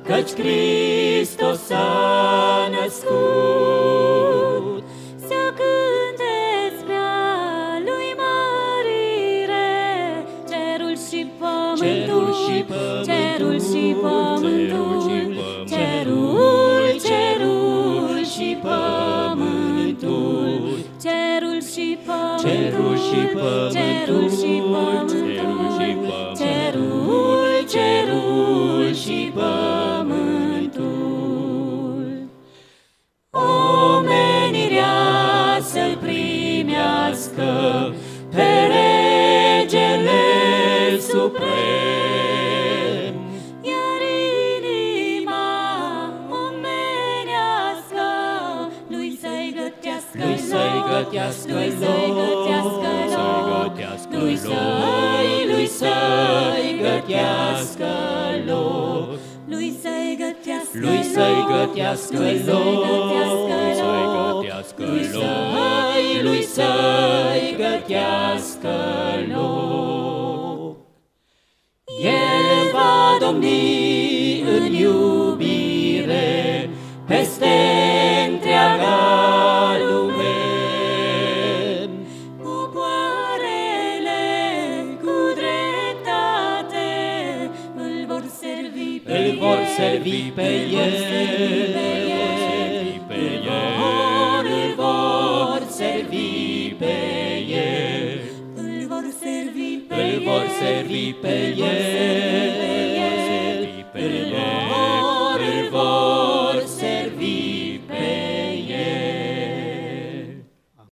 căci Hristos s-a născut. Să cânteți pe-a lui mărire, cerul și pământul, cerul și pământul, cerul și pământul, cerul și pământul, cerul și pământul, cerul și pământul. Omenirea să-L primească pe Regele Suprem, iar inima omenească lui să-i gătească, lui să-i gătească, lui să-i gătească, lui să-i gătească, lui să-i gătească, lui să-i gătească, lui să-i gătească. El va domni în iubire peste întreaga lume. Popoarele cu dreptate îl vor servi pe el, îl vor servi pe el, îl vor servi pe el, îl vor servi pe el, îl vor servi pe el.